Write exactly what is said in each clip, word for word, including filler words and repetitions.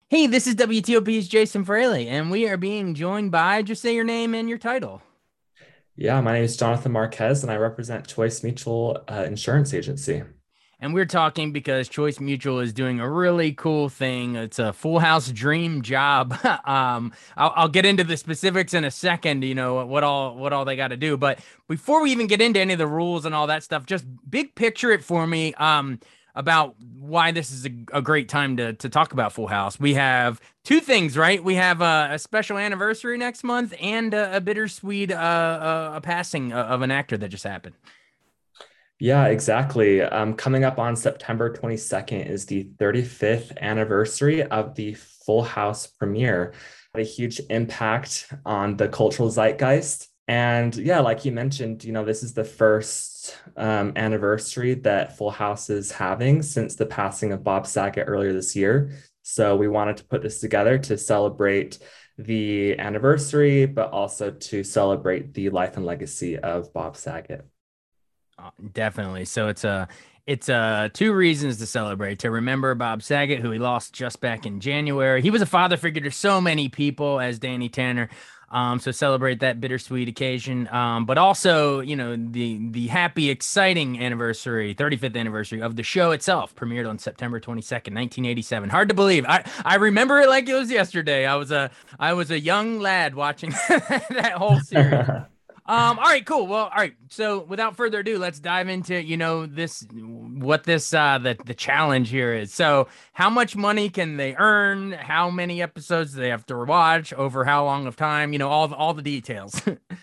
Hey, this is W T O P's Jason Fraley, and we are being joined by, just say your name and your title. Yeah, my name is Jonathan Marquez, and I represent Choice Mutual uh, Insurance Agency. And we're talking because Choice Mutual is doing a really cool thing. It's a full house dream job. um, I'll, I'll get into the specifics in a second, you know, what all what all they got to do. But before we even get into any of the rules and all that stuff, just big picture it for me. Um, about why this is a, a great time to to talk about Full House. We have two things, right? We have a, a special anniversary next month and a, a bittersweet uh, uh, a passing of an actor that just happened. Yeah, exactly. Um, coming up on September twenty-second is the thirty-fifth anniversary of the Full House premiere. Had a huge impact on the cultural zeitgeist. And yeah, like you mentioned, you know, this is the first um, anniversary that Full House is having since the passing of Bob Saget earlier this year. So we wanted to put this together to celebrate the anniversary, but also to celebrate the life and legacy of Bob Saget. Uh, definitely. So it's a it's uh two reasons to celebrate. To remember Bob Saget, who he lost just back in January. He was a father figure to so many people as Danny Tanner. Um, so celebrate that bittersweet occasion. Um, but also, you know, the the happy, exciting anniversary, thirty-fifth anniversary of the show itself, premiered on September twenty-second, nineteen eighty-seven. Hard to believe. I I remember it like it was yesterday. I was a I was a young lad watching that whole series. Um, all right, cool. Well, all right. So without further ado, let's dive into, you know, this what this uh the the challenge here is. So how much money can they earn? How many episodes do they have to watch over how long of time? You know, all the all the details.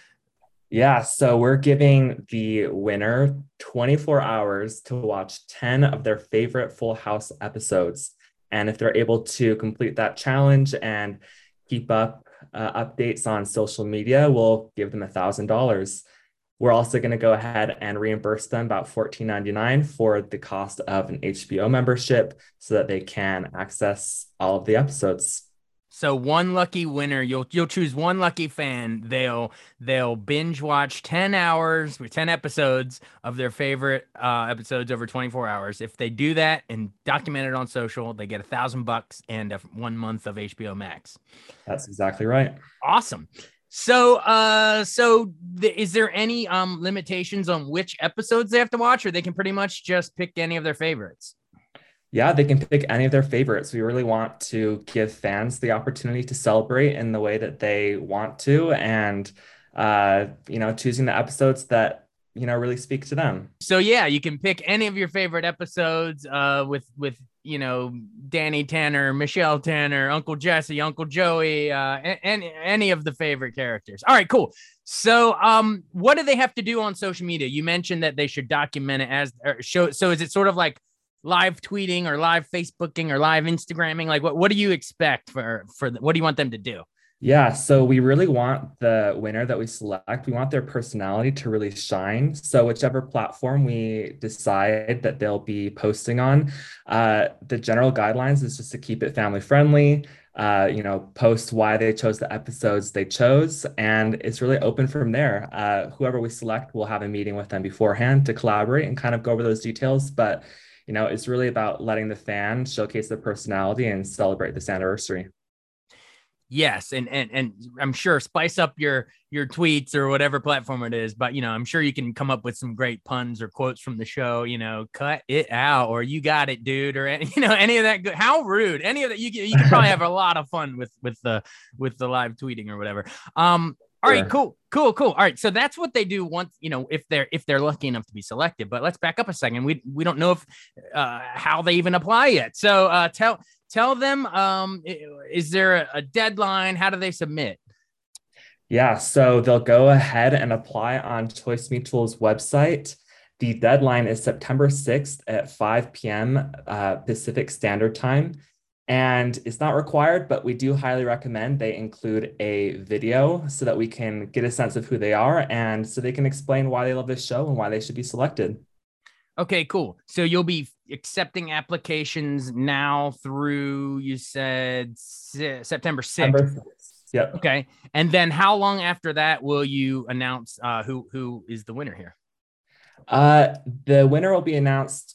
Yeah, so we're giving the winner twenty-four hours to watch ten of their favorite Full House episodes. And if they're able to complete that challenge and keep up uh, updates on social media, we'll give them one thousand dollars. We're also going to go ahead and reimburse them about fourteen ninety-nine for the cost of an H B O membership so that they can access all of the episodes. So one lucky winner, you'll you'll choose one lucky fan. They'll they'll binge watch ten hours or ten episodes of their favorite uh, episodes over twenty-four hours. If they do that and document it on social, they get a thousand bucks and a, one month of H B O Max. That's exactly right. Awesome. So uh so th- is there any um limitations on which episodes they have to watch, or they can pretty much just pick any of their favorites? Yeah, they can pick any of their favorites. We really want to give fans the opportunity to celebrate in the way that they want to, and uh, you know, choosing the episodes that you know really speak to them. So yeah, you can pick any of your favorite episodes uh with with you know Danny Tanner, Michelle Tanner, Uncle Jesse, Uncle Joey, uh and any of the favorite characters. All right, cool. So um what do they have to do on social media? You mentioned that they should document it as or show, so is it sort of like live tweeting or live Facebooking or live Instagramming? Like what what do you expect for for the, what do you want them to do? Yeah, so we really want the winner that we select, we want their personality to really shine. So whichever platform we decide that they'll be posting on, uh, the general guidelines is just to keep it family friendly, uh, you know, post why they chose the episodes they chose, and it's really open from there. Uh, whoever we select, we'll have a meeting with them beforehand to collaborate and kind of go over those details. But, you know, it's really about letting the fan showcase their personality and celebrate this anniversary. Yes, and and and I'm sure spice up your your tweets or whatever platform it is, but you know, I'm sure you can come up with some great puns or quotes from the show, you know, cut it out or you got it, dude, or any, you know, any of that good. How rude. Any of that you you can probably have a lot of fun with with the with the live tweeting or whatever. Um all right, Sure. cool, cool, cool. All right, so that's what they do once, you know, if they're if they're lucky enough to be selected. But let's back up a second. We we don't know if uh, how they even apply yet. So uh, tell tell them, um, is there a, a deadline? How do they submit? Yeah, so they'll go ahead and apply on Choice Mutual's website. The deadline is September sixth at five p m. Uh, Pacific Standard Time. And it's not required, but we do highly recommend they include a video so that we can get a sense of who they are and so they can explain why they love this show and why they should be selected. Okay, cool. So you'll be accepting applications now through, you said Se- September sixth. September sixth. Yep. Okay. And then how long after that will you announce uh, who who is the winner here? Uh, the winner will be announced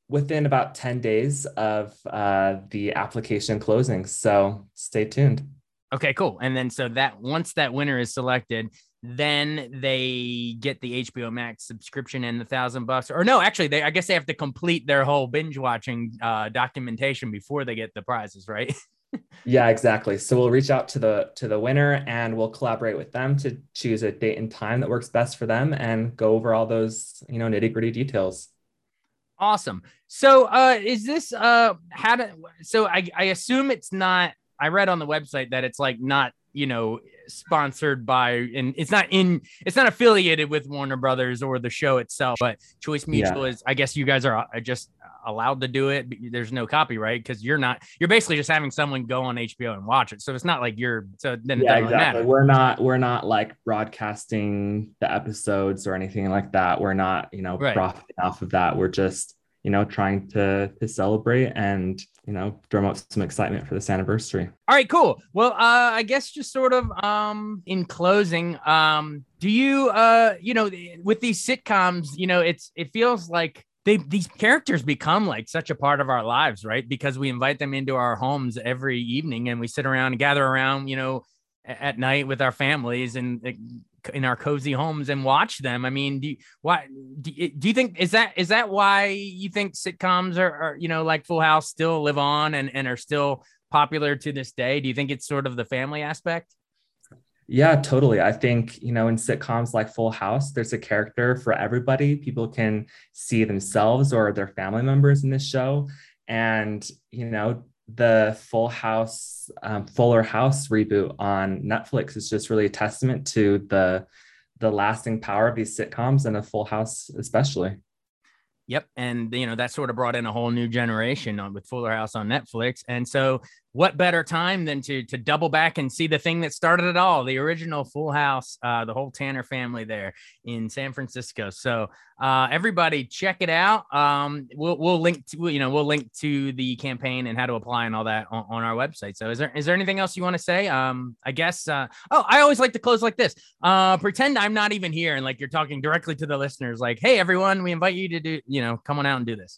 within about ten days of uh, the application closing. So stay tuned. Okay, cool. And then so that once that winner is selected, then they get the H B O Max subscription and the thousand bucks. Or no, actually, they I guess they have to complete their whole binge watching uh, documentation before they get the prizes, right? Yeah, exactly. So we'll reach out to the to the winner and we'll collaborate with them to choose a date and time that works best for them and go over all those, you know, nitty-gritty details. Awesome. So uh is this uh how to so I, I assume it's not I read on the website that it's like not, you know, sponsored by and it's not in it's not affiliated with Warner Brothers or the show itself, but Choice Mutual yeah. is I guess you guys are just allowed to do it. There's no copyright because you're not you're basically just having someone go on H B O and watch it. So it's not like you're so then it yeah, doesn't exactly. matter. We're not we're not like broadcasting the episodes or anything like that. We're not, you know, right. profiting off of that. We're just, you know, trying to to celebrate and, you know, drum up some excitement for this anniversary. All right, cool. Well, uh, I guess just sort of um, in closing, um, do you, uh, you know, with these sitcoms, you know, it's it feels like they these characters become like such a part of our lives, right? Because we invite them into our homes every evening and we sit around and gather around, you know, at night with our families and in our cozy homes and watch them. I mean, do you, why do you, do you think is that is that why you think sitcoms are, are you know like Full House still live on and, and are still popular to this day? Do you think it's sort of the family aspect? Yeah, totally. I think, you know, in sitcoms like Full House, there's a character for everybody. People can see themselves or their family members in this show. And, you know, the Full House, um, Fuller House reboot on Netflix is just really a testament to the the lasting power of these sitcoms and a Full House especially. Yep. And, you know, that sort of brought in a whole new generation on, with Fuller House on Netflix. And so what better time than to to double back and see the thing that started it all, the original Full House, uh, the whole Tanner family there in San Francisco. So uh, everybody check it out. Um, we'll we'll link to, you know, we'll link to the campaign and how to apply and all that on, on our website. So is there is there anything else you want to say? Um, I guess, uh, oh, I always like to close like this. Uh, pretend I'm not even here and like you're talking directly to the listeners like, hey, everyone, we invite you to do, you know, come on out and do this.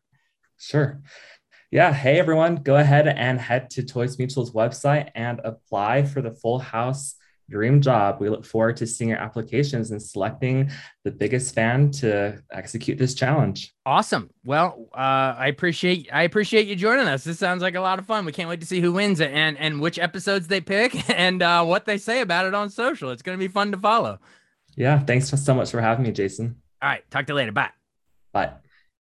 Sure. Yeah. Hey, everyone, go ahead and head to Choice Mutual's website and apply for the Full House dream job. We look forward to seeing your applications and selecting the biggest fan to execute this challenge. Awesome. Well, uh, I appreciate I appreciate you joining us. This sounds like a lot of fun. We can't wait to see who wins it and, and which episodes they pick and uh, what they say about it on social. It's going to be fun to follow. Yeah. Thanks so much for having me, Jason. All right. Talk to you later. Bye. Bye.